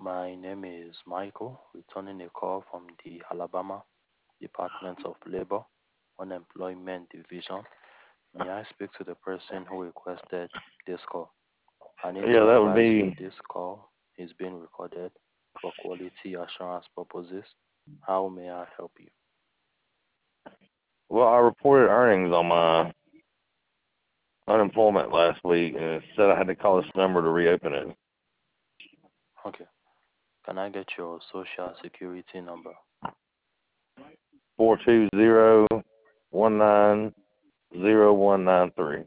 My name is Michael, returning a call from the Alabama Department of Labor Unemployment Division. May I speak to the person who requested this call? I need Yeah, to that would advise you be. this call is being recorded for quality assurance purposes. How may I help you? Well, I reported earnings on my unemployment last week, and it said I had to call this number to reopen it. Okay. Can I get your social security number? 420-19-0193.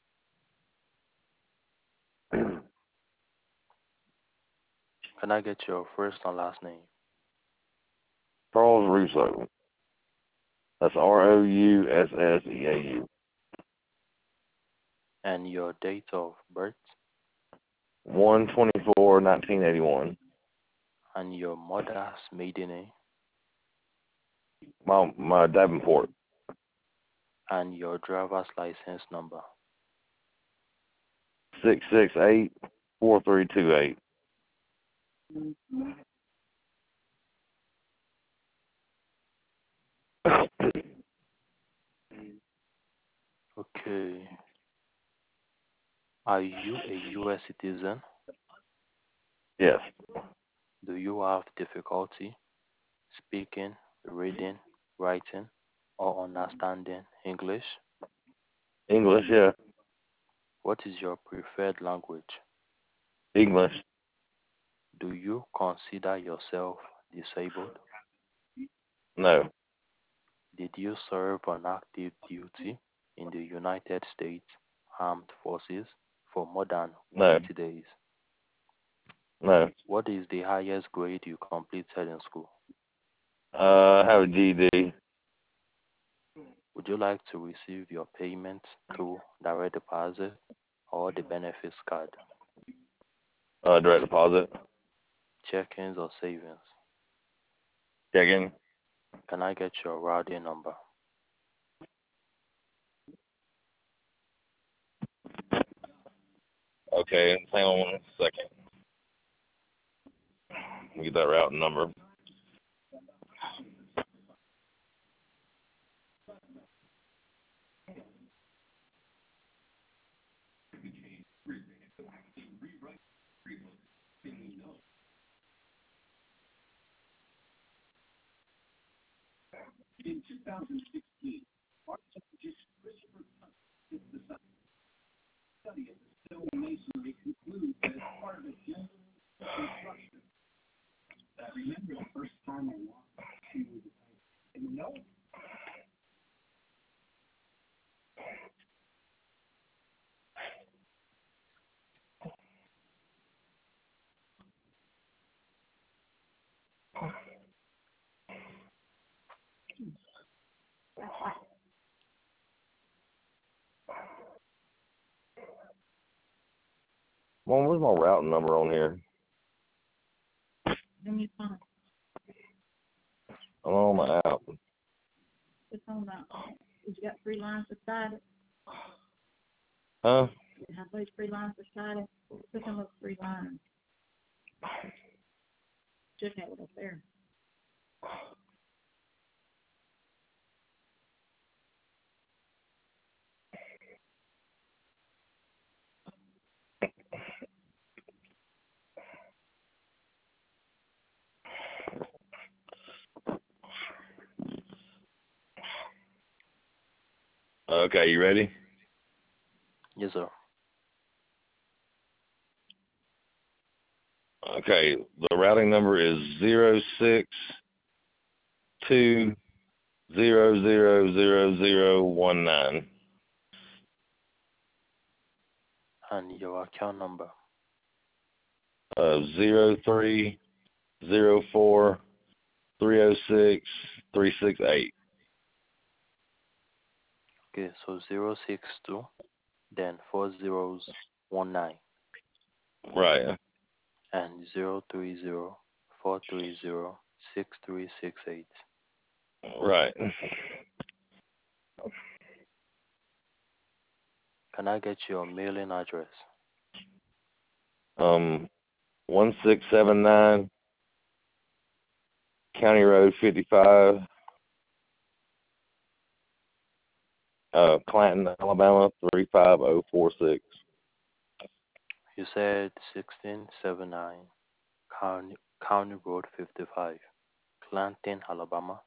Can I get your first and last name? Charles Russo. That's Roussesseau. And your date of birth? 1/24/1981. And your mother's maiden name? My Davenport. And your driver's license number? 668-4328. Okay. Are you a U.S. citizen? Yes. Do you have difficulty speaking, reading, writing, or understanding English? English, yeah. What is your preferred language? English. Do you consider yourself disabled? No. Did you serve on active duty in the United States Armed Forces for more than No. 180 days? No. What is the highest grade you completed in school? I have a GED. Would you like to receive your payment through direct deposit or the benefits card, Direct deposit. check-ins or savings? Checking. Can I get your routing number? Okay, hang on 1 second. Let me get that routing number. Mom, where's my routing number on here? Then you find I'm on my app. it's on the, you got 3 lines beside it. Huh? You have those 3 lines beside it. Click on those 3 lines. Should have it up there. Okay, you ready? Yes, sir. Okay, the routing number is 0620000019. And your account number? 0304306368. Okay, so 062, then 4019, Right. and 030-430-6368. Right. Can I get your mailing address? Um, 1679 County Road 55, Clanton, Alabama 35046. You said 1679 County Road 55, Clanton, Alabama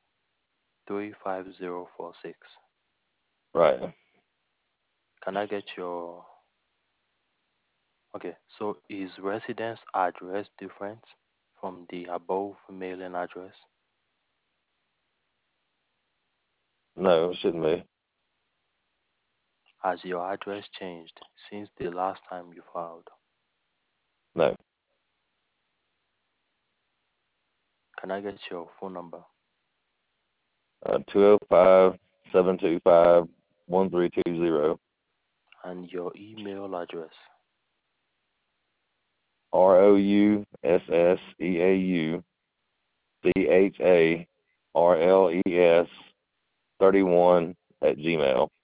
35046. Right. Can I get your... Okay, so is residence address different from the above mailing address? No, it shouldn't be. Has your address changed since the last time you filed? No. Can I get your phone number? 205 725 1320. And your email address? ROUSSEAUCHARLES 31 @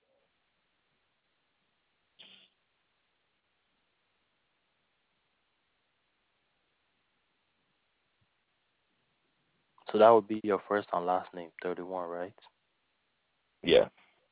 So that would be your first and last name, 31, right? Yeah.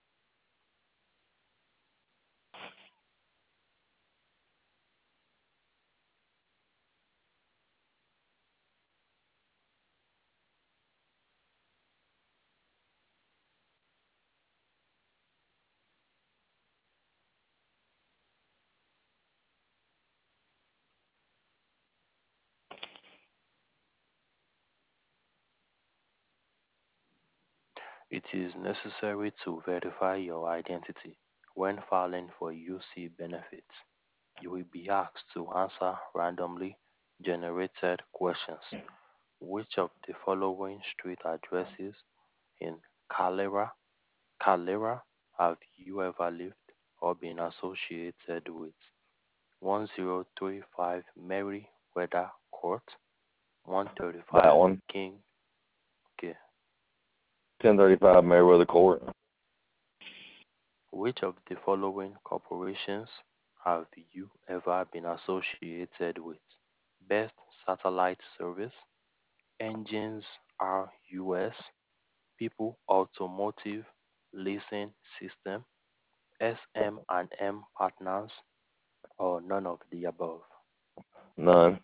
It is necessary to verify your identity when filing for UC benefits. You will be asked to answer randomly generated questions. Which of the following street addresses in Calera have you ever lived or been associated with? 1035 Merriweather Court, That 135 one. King. Okay. 1035 Meriwether Court. Which of the following corporations have you ever been associated with? Best Satellite Service, Engines RUS, People Automotive Leasing System, SM&M Partners, or none of the above? None.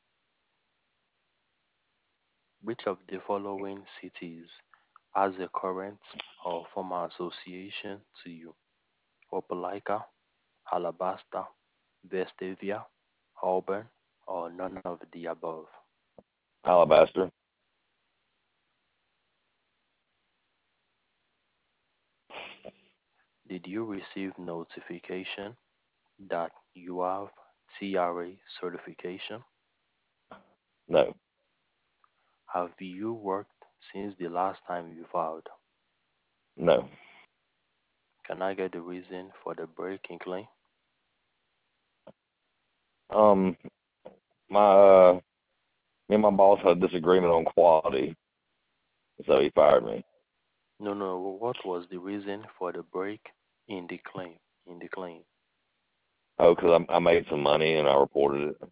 Which of the following cities has a current or former association to you? Opelika, Alabasta, Vestavia, Auburn, or none of the above? Alabaster. Did you receive notification that you have TRA certification? No. Have you worked since the last time you filed? No. Can I get the reason for the break in claim? Um, my me and my boss had a disagreement on quality, so he fired me. No, no. What was the reason for the break in the claim? In the claim. Oh, because I made some money and I reported it.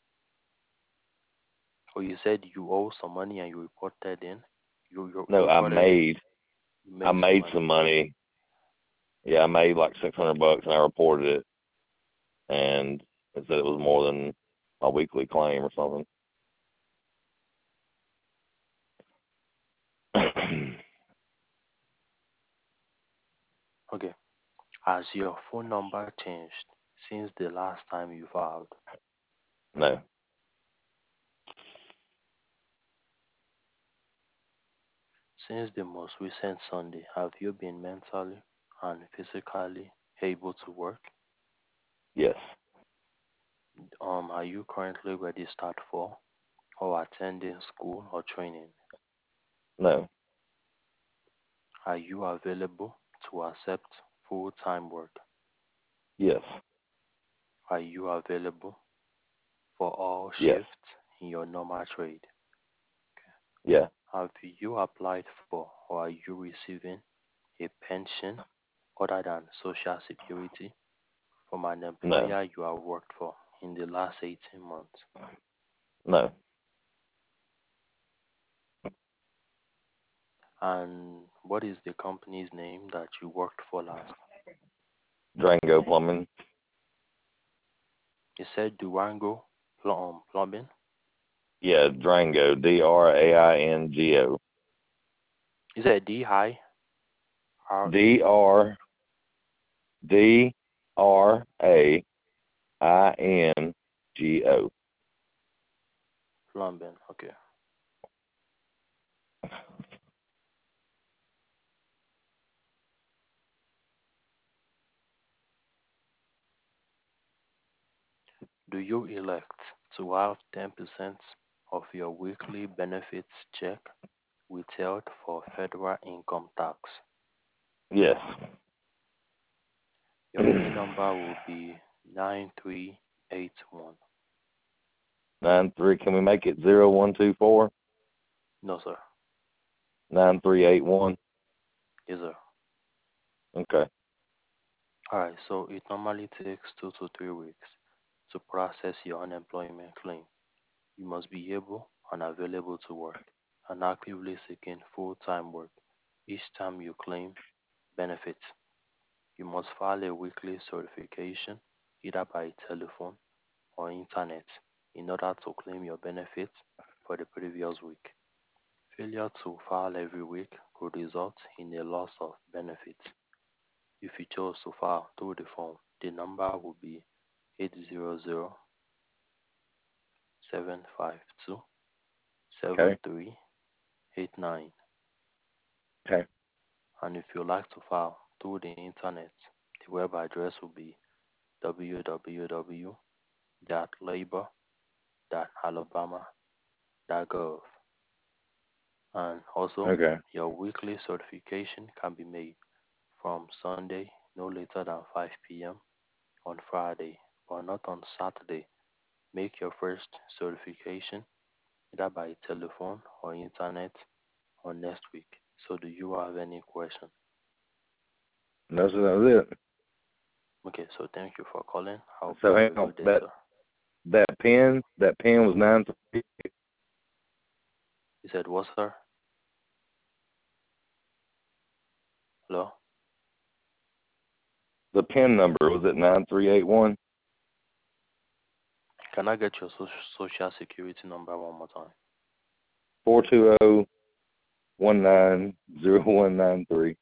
Oh, you said you owe some money and you reported in. You No, reported in. You I made some made some money. money. Yeah, I made like $600 and I reported it, and it said it was more than a weekly claim or something. Okay. Has your phone number changed since the last time you filed? No. Since the most recent Sunday, have you been mentally and physically able to work? Yes. Are you currently registered for or attending school or training? No. Are you available to accept full-time work? Yes. Are you available for all Yes. shifts in your normal trade? Yeah. Have you applied for or are you receiving a pension other than Social Security from an No. employer you have worked for in the last 18 months? No. And what is the company's name that you worked for last? Durango Plumbing. You said Durango Plumbing. Yeah, Durango. Draingo. You said D high R A Draingo. Plumbing. Okay. Do you elect to have 10% of your weekly benefits check withheld for federal income tax? Yes. Your PIN number will be 9381. 93. Can we make it 0124 No, sir. 9381? Yes, sir. Okay. Alright, so it normally takes 2 to 3 weeks to process your unemployment claim. You must be able and available to work and actively seeking full-time work each time you claim benefits. You must file a weekly certification either by telephone or internet in order to claim your benefits for the previous week. Failure to file every week could result in a loss of benefits. If you chose to file through the phone, the number will be 800-752-7389. Okay. Okay. And if you'd like to file through the internet, the web address will be www.labor.alabama.gov. And also, Okay. your weekly certification can be made from Sunday no later than 5 p.m. on Friday, but not on Saturday. Make your first certification either by telephone or internet on next week. So, do you have any question? No, so that was it. Okay, so thank you for calling. I hope you So have hang a on. good day, sir. That pen was 93. You said what, sir? Hello? The pen number was at 9381. Can I get your social security number one more time? 420190193.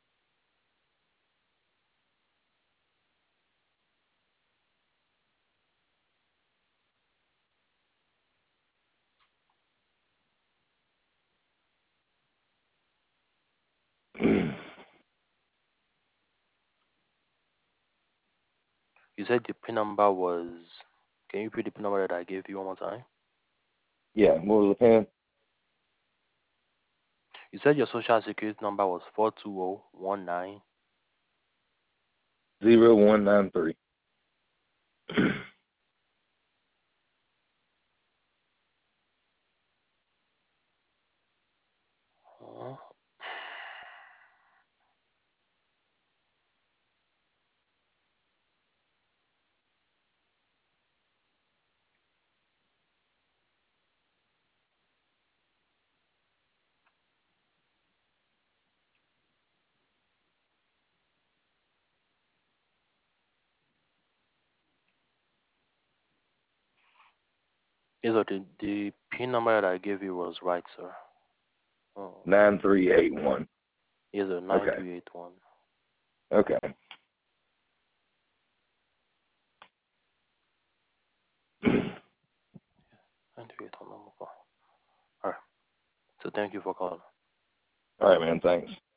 You said the PIN number was. Can you repeat the PIN number that I gave you one more time? Yeah, what was the pen? You said your social security number was 42019. 0193. Uh, yes, sir, the PIN number that I gave you was right, sir. Oh, 9381. yes, sir, Okay. 9381. Okay. 9381. Alright, so thank you for calling. All right, man. Thanks.